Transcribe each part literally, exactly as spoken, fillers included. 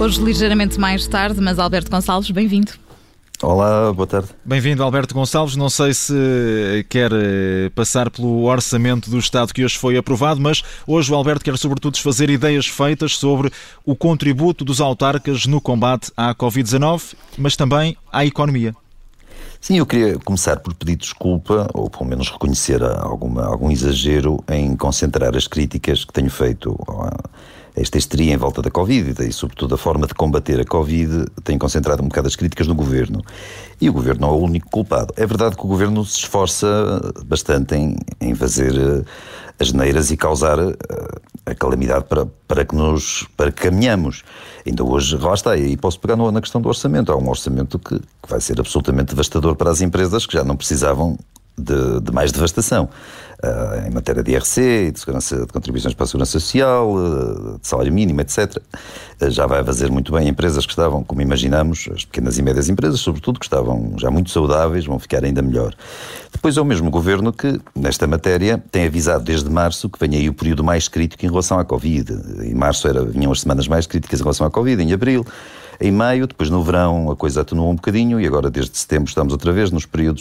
Hoje ligeiramente mais tarde, mas Alberto Gonçalves, bem-vindo. Olá, boa tarde. Bem-vindo, Alberto Gonçalves. Não sei se quer passar pelo orçamento do Estado que hoje foi aprovado, mas hoje o Alberto quer sobretudo desfazer ideias feitas sobre o contributo dos autarcas no combate à covid dezanove, mas também à economia. Sim, eu queria começar por pedir desculpa, ou pelo menos reconhecer alguma, algum exagero em concentrar as críticas que tenho feito a esta histeria em volta da Covid e, sobretudo, a forma de combater a Covid. Tenho concentrado um bocado as críticas no Governo. E o Governo não é o único culpado. É verdade que o Governo se esforça bastante em, em fazer as neiras e causar a calamidade para, para, que nos, para que caminhamos. Ainda hoje, lá está, e posso pegar na questão do orçamento. Há um orçamento que, que vai ser absolutamente devastador para as empresas que já não precisavam de, de mais devastação. Uh, em matéria de I R C, de, segurança, de contribuições para a segurança social, uh, de salário mínimo, etcétera. Uh, já vai fazer muito bem empresas que estavam, como imaginamos, as pequenas e médias empresas, sobretudo, que estavam já muito saudáveis, vão ficar ainda melhor. Depois é o mesmo Governo que, nesta matéria, tem avisado desde março que vem aí o período mais crítico em relação à Covid. Em março era, vinham as semanas mais críticas em relação à Covid, em abril, em maio, depois no verão a coisa atenuou um bocadinho e agora desde setembro estamos outra vez nos períodos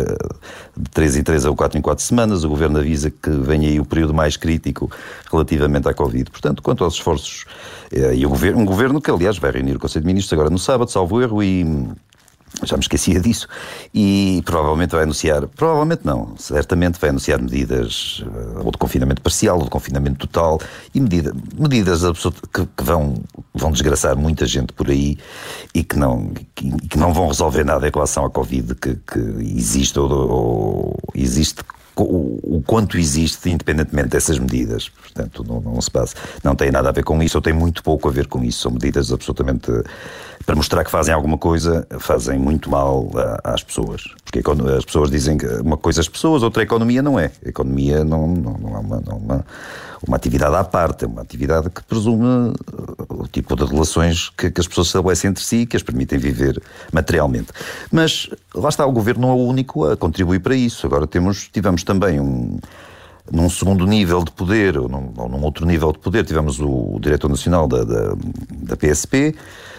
de três em três ou quatro em quatro semanas. O Governo avisa que vem aí o período mais crítico relativamente à Covid. Portanto, quanto aos esforços, e o governo, um Governo que aliás vai reunir o Conselho de Ministros agora no sábado, salvo erro, e já me esquecia disso, e provavelmente vai anunciar, provavelmente não, certamente vai anunciar medidas ou de confinamento parcial ou de confinamento total e medida, medidas que, que vão, vão desgraçar muita gente por aí e que não, que, que não vão resolver nada em relação à Covid que, que existe ou, ou existe o, o quanto existe independentemente dessas medidas. Portanto, não, não se passa, não tem nada a ver com isso ou tem muito pouco a ver com isso. São medidas absolutamente para mostrar que fazem alguma coisa, fazem muito mal às pessoas. Porque as pessoas dizem que uma coisa as pessoas, outra a economia não é. A economia não, não, não é uma, não é uma, uma atividade à parte, é uma atividade que presume o tipo de relações que, que as pessoas estabelecem entre si, que as permitem viver materialmente. Mas lá está, o Governo não é o único a contribuir para isso. Agora temos, tivemos também um... Num segundo nível de poder, ou num, ou num outro nível de poder, tivemos o, o Diretor Nacional da, da, da P S P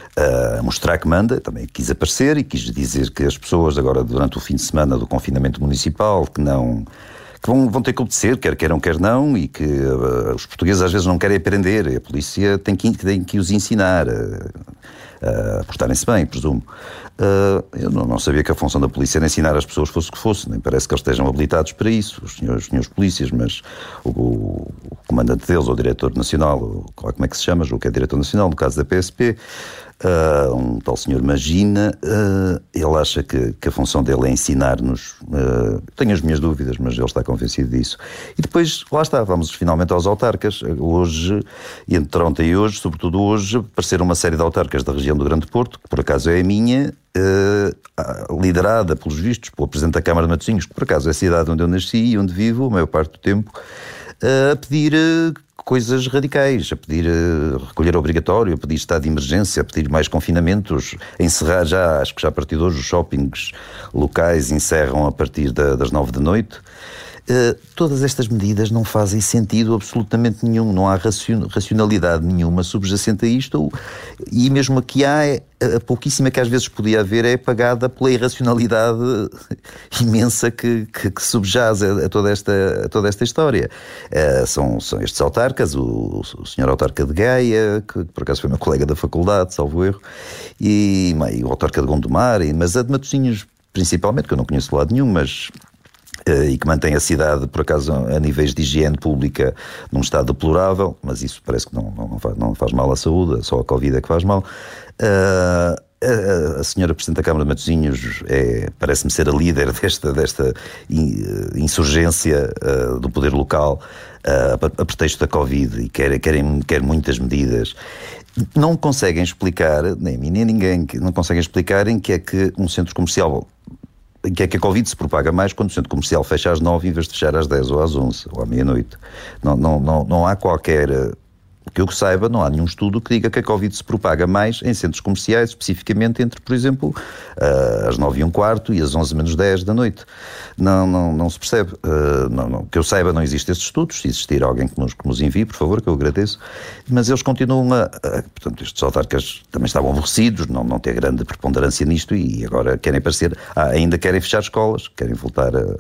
a mostrar que manda, também quis aparecer e quis dizer que as pessoas agora durante o fim de semana do confinamento municipal que não... que vão, vão ter que obedecer, quer queiram, quer não, e que uh, os portugueses às vezes não querem aprender, e a polícia tem que, tem que os ensinar a, a portarem-se bem, presumo. Uh, eu não, não sabia que a função da polícia era ensinar as pessoas fosse o que fosse, nem parece que eles estejam habilitados para isso, os senhores, os senhores polícias, mas o, o, o comandante deles, ou o diretor nacional, ou, como é que se chama, o que é diretor nacional, no caso da P S P, Uh, um tal senhor Magina, uh, ele acha que, que a função dele é ensinar-nos. Uh, tenho as minhas dúvidas, mas ele está convencido disso. E depois, lá está, vamos finalmente aos autarcas. Hoje, entre ontem e hoje, sobretudo hoje, apareceram uma série de autarcas da região do Grande Porto, que por acaso é a minha, uh, liderada, pelos vistos, pelo Presidente da Câmara de Matosinhos, que por acaso é a cidade onde eu nasci e onde vivo a maior parte do tempo, uh, a pedir... Uh, coisas radicais, a pedir uh, recolher obrigatório, a pedir estado de emergência, a pedir mais confinamentos, a encerrar já, acho que já a partir de hoje os shoppings locais encerram a partir da, das nove da noite. Uh, todas estas medidas não fazem sentido absolutamente nenhum, não há racionalidade nenhuma subjacente a isto, e mesmo a que há, a pouquíssima que às vezes podia haver é pagada pela irracionalidade imensa que, que, que subjaz a, a, toda esta, a toda esta história. Uh, são, são estes autarcas, o, o senhor autarca de Gaia, que por acaso foi meu colega da faculdade, salvo erro, e, e o autarca de Gondomar, e, mas a de Matosinhos principalmente, que eu não conheço de lado nenhum, mas... Uh, e que mantém a cidade, por acaso, a níveis de higiene pública num estado deplorável, mas isso parece que não, não, faz, não faz mal à saúde, só a Covid é que faz mal. Uh, a, a senhora Presidente da Câmara de Matosinhos é, parece-me ser a líder desta, desta insurgência uh, do poder local uh, a, a pretexto da Covid e quer, querem, quer muitas medidas. Não conseguem explicar, nem a mim nem a ninguém, não conseguem explicar em que é que um centro comercial... que é que a Covid se propaga mais quando o centro comercial fecha às nove em vez de fechar às dez ou às onze ou à meia-noite. Não, não, não, não há qualquer que eu saiba, não há nenhum estudo que diga que a Covid se propaga mais em centros comerciais, especificamente entre, por exemplo, às nove e um quarto e às onze menos dez da noite. Não, não, não se percebe. Não, não, que eu saiba, não existem esses estudos. Se existir alguém que nos, que nos envie, por favor, que eu agradeço. Mas eles continuam a... a portanto, estes autarcas também estavam aborrecidos, não, não ter grande preponderância nisto e agora querem parecer... Ah, ainda querem fechar escolas, querem voltar a...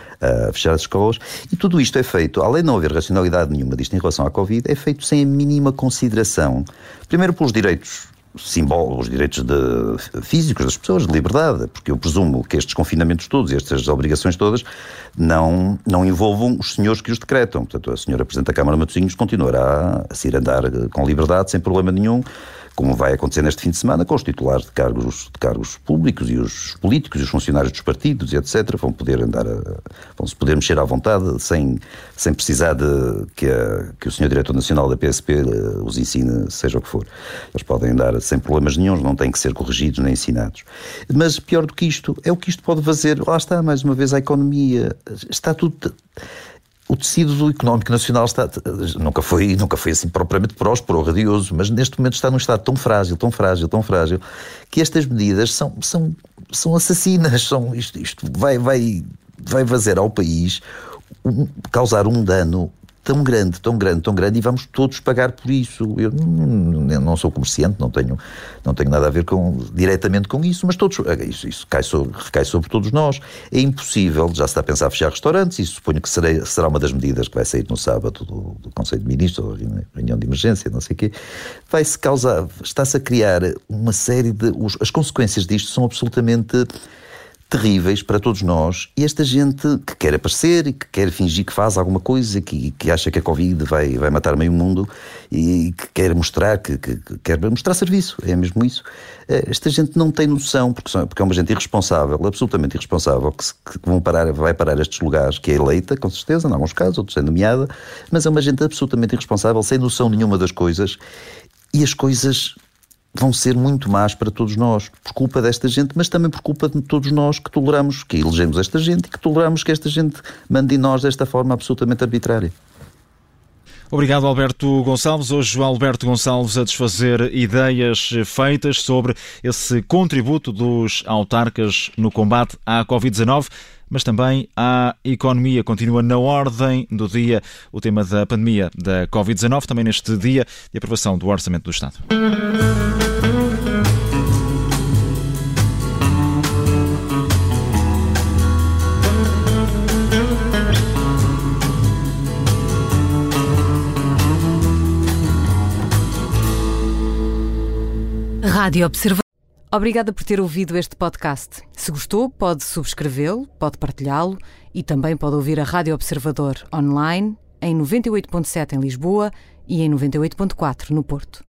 a fechar as escolas, e tudo isto é feito, além de não haver racionalidade nenhuma disto em relação à Covid, é feito sem a mínima consideração, primeiro pelos direitos simbólicos, os direitos de, físicos das pessoas, de liberdade, porque eu presumo que estes confinamentos todos, estas obrigações todas, não, não envolvam os senhores que os decretam. Portanto, a senhora Presidente da Câmara de Matosinhos continuará a se ir andar com liberdade, sem problema nenhum, como vai acontecer neste fim de semana, com os titulares de cargos, de cargos públicos e os políticos e os funcionários dos partidos e etcétera, vão poder andar, a, vão-se poder mexer à vontade, sem, sem precisar de que, a, que o senhor Diretor Nacional da P S P os ensine, seja o que for. Eles podem andar sem problemas nenhuns, não têm que ser corrigidos nem ensinados. Mas pior do que isto, é o que isto pode fazer, lá está, mais uma vez, a economia, está tudo... O tecido económico nacional está, nunca, foi, nunca foi assim propriamente próspero ou radioso, mas neste momento está num estado tão frágil, tão frágil, tão frágil, que estas medidas são, são, são assassinas. São, isto isto vai, vai, vai fazer ao país um, causar um dano tão grande, tão grande, tão grande, e vamos todos pagar por isso. Eu não, eu não sou comerciante, não tenho, não tenho nada a ver com, diretamente com isso, mas todos, isso, isso cai sobre, recai sobre todos nós. É impossível, já se está a pensar a fechar restaurantes, e suponho que será, será uma das medidas que vai sair no sábado do, do Conselho de Ministros, ou reunião de emergência, não sei o quê. Vai-se causar, está-se a criar uma série de... Os, as consequências disto são absolutamente... terríveis para todos nós, e esta gente que quer aparecer e que quer fingir que faz alguma coisa, que, que acha que a Covid vai, vai matar meio mundo e que quer mostrar que, que, que quer mostrar serviço, é mesmo isso. Esta gente não tem noção, porque, são, porque é uma gente irresponsável, absolutamente irresponsável, que, que vão parar, vai parar estes lugares, que é eleita, com certeza, em alguns casos, outros é nomeada, mas é uma gente absolutamente irresponsável, sem noção nenhuma das coisas, e as coisas vão ser muito más para todos nós, por culpa desta gente, mas também por culpa de todos nós que toleramos, que elegemos esta gente e que toleramos que esta gente mande em nós desta forma absolutamente arbitrária. Obrigado, Alberto Gonçalves. Hoje o Alberto Gonçalves a desfazer ideias feitas sobre esse contributo dos autarcas no combate à covid dezanove, mas também à economia. Continua na ordem do dia o tema da pandemia da covid dezanove, também neste dia de aprovação do Orçamento do Estado. Rádio Observador. Obrigada por ter ouvido este podcast. Se gostou, pode subscrevê-lo, pode partilhá-lo e também pode ouvir a Rádio Observador online em noventa e oito ponto sete em Lisboa e em noventa e oito ponto quatro no Porto.